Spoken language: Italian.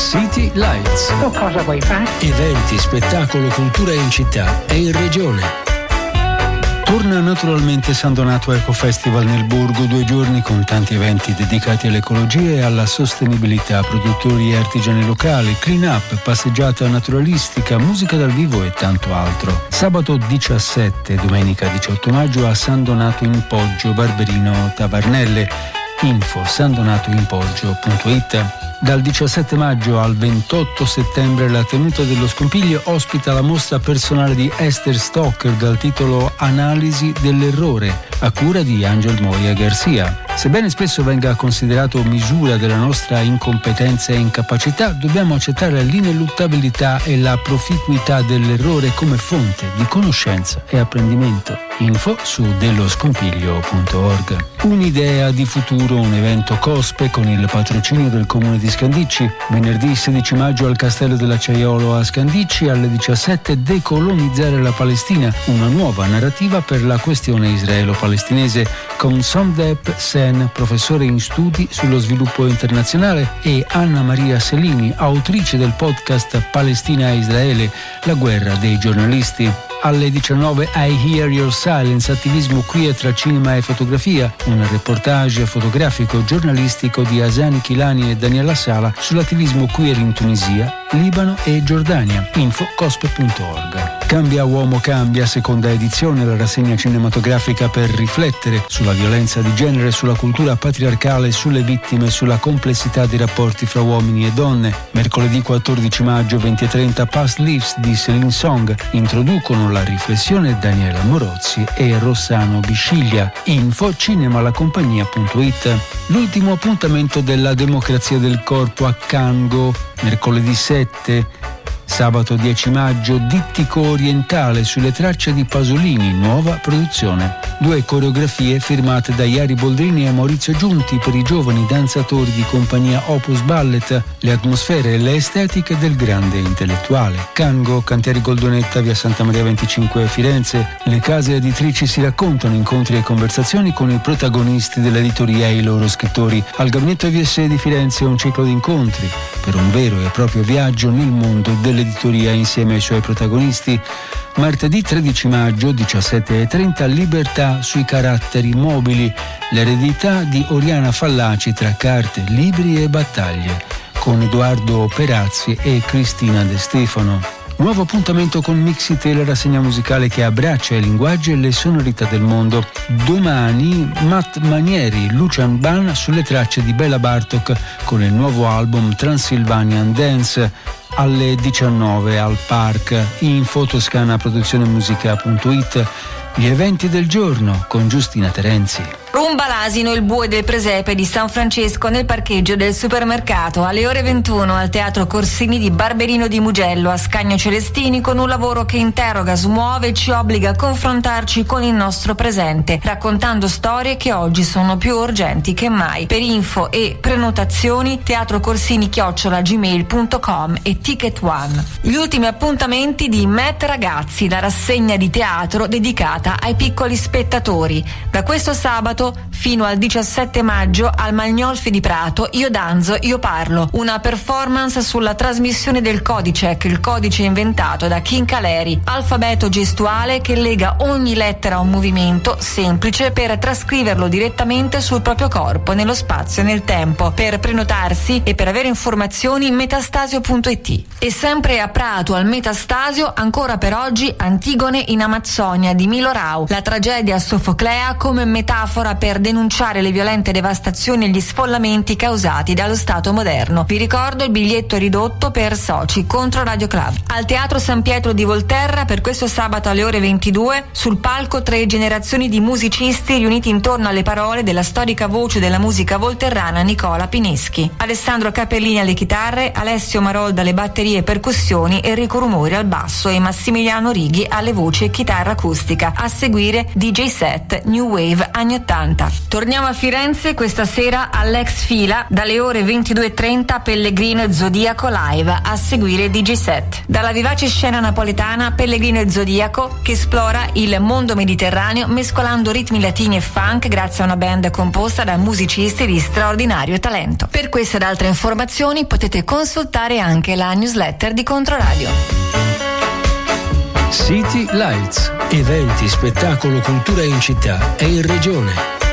City Lights. Cosa vuoi fare? Eventi, spettacolo, cultura in città e in regione. Torna naturalmente San Donato Eco Festival nel Borgo, 2 giorni con tanti eventi dedicati all'ecologia e alla sostenibilità, produttori e artigiani locali, clean up, passeggiata naturalistica, musica dal vivo e tanto altro. Sabato 17 e domenica 18 maggio a San Donato in Poggio, Barberino Tavernelle. Info sandonatoinpoggio.it. Dal 17 maggio al 28 settembre la tenuta dello Scompiglio ospita la mostra personale di Esther Stocker dal titolo Analisi dell'errore, a cura di Angel Moya Garcia. Sebbene spesso venga considerato misura della nostra incompetenza e incapacità, dobbiamo accettare l'ineluttabilità e la proficuità dell'errore come fonte di conoscenza e apprendimento. Info su delloscompiglio.org. Un'idea di futuro, un evento COSPE con il patrocinio del Comune di Scandicci. Venerdì 16 maggio al Castello dell'Acciaiolo a Scandicci alle 17 Decolonizzare la Palestina, una nuova narrativa per la questione israelo-palestinese con Somdep Sen, professore in studi sullo sviluppo internazionale, e Anna Maria Selini, autrice del podcast Palestina e Israele, la guerra dei giornalisti. Alle 19 I Hear Your Silence, attivismo queer tra cinema e fotografia, un reportage fotografico giornalistico di Asani Chilani e Daniela Sala sull'attivismo queer in Tunisia, Libano e Giordania. Info cospe.org. Cambia Uomo Cambia, seconda edizione, la rassegna cinematografica per riflettere sulla violenza di genere, sulla cultura patriarcale, sulle vittime, sulla complessità dei rapporti fra uomini e donne. Mercoledì 14 maggio 20:30 Past Lives di Céline Song introducono la riflessione Daniela Morozzi e Rossano Bisciglia. Info cinemalacompagnia.it. L'ultimo appuntamento della democrazia del corpo a Cango, mercoledì 7. Sabato 10 maggio Dittico Orientale sulle tracce di Pasolini, nuova produzione. 2 coreografie firmate da Iari Boldrini e Maurizio Giunti per i giovani danzatori di compagnia Opus Ballet, le atmosfere e le estetiche del grande intellettuale. Cango, Cantieri Goldonetta, via Santa Maria 25 Firenze. Le case editrici si raccontano, incontri e conversazioni con i protagonisti dell'editoria e i loro scrittori. Al Gabinetto EVS di Firenze un ciclo di incontri per un vero e proprio viaggio nel mondo dell'editoria insieme ai suoi protagonisti. Martedì 13 maggio 17:30 Libertà sui caratteri mobili, l'eredità di Oriana Fallaci tra carte, libri e battaglie, con Edoardo Perazzi e Cristina De Stefano. Nuovo appuntamento con Mixite, la rassegna musicale che abbraccia i linguaggi e le sonorità del mondo. Domani Matt Manieri, Lucian Ban sulle tracce di Bela Bartok con il nuovo album Transylvanian Dance. Alle 19 al Park. Info toscanaproduzionemusica.it. Gli eventi del giorno con Giustina Terenzi. Rumba l'asino, il bue del presepe di San Francesco nel parcheggio del supermercato alle ore 21 al Teatro Corsini di Barberino di Mugello a Scagno Celestini, con un lavoro che interroga, smuove e ci obbliga a confrontarci con il nostro presente, raccontando storie che oggi sono più urgenti che mai. Per info e prenotazioni teatrocorsini@gmail.com e Ticket One. Gli ultimi appuntamenti di Met Ragazzi, la rassegna di teatro dedicata ai piccoli spettatori. Da questo sabato fino al 17 maggio al Magnolfi di Prato Io danzo, io parlo, una performance sulla trasmissione del Codicec, il codice inventato da King Caleri, alfabeto gestuale che lega ogni lettera a un movimento semplice per trascriverlo direttamente sul proprio corpo, nello spazio e nel tempo. Per prenotarsi e per avere informazioni metastasio.it. E sempre a Prato al Metastasio, ancora per oggi, Antigone in Amazzonia di Milo Rau, la tragedia sofoclea come metafora per denunciare le violente devastazioni e gli sfollamenti causati dallo Stato moderno. Vi ricordo il biglietto ridotto per soci contro Radio Club. Al Teatro San Pietro di Volterra per questo sabato alle ore 22 sul palco 3 generazioni di musicisti riuniti intorno alle parole della storica voce della musica volterrana Nicola Pineschi. Alessandro Capellini alle chitarre, Alessio Marolda alle batterie e percussioni, Enrico Rumori al basso e Massimiliano Righi alle voci e chitarra acustica. A seguire DJ set New Wave anni 80 80. Torniamo a Firenze questa sera all'Ex Fila, dalle ore 22:30 Pellegrino e Zodiaco live, a seguire DJ7. Dalla vivace scena napoletana Pellegrino e Zodiaco, che esplora il mondo mediterraneo mescolando ritmi latini e funk grazie a una band composta da musicisti di straordinario talento. Per queste ed altre informazioni potete consultare anche la newsletter di Controradio. City Lights, eventi, spettacolo, cultura in città e in regione.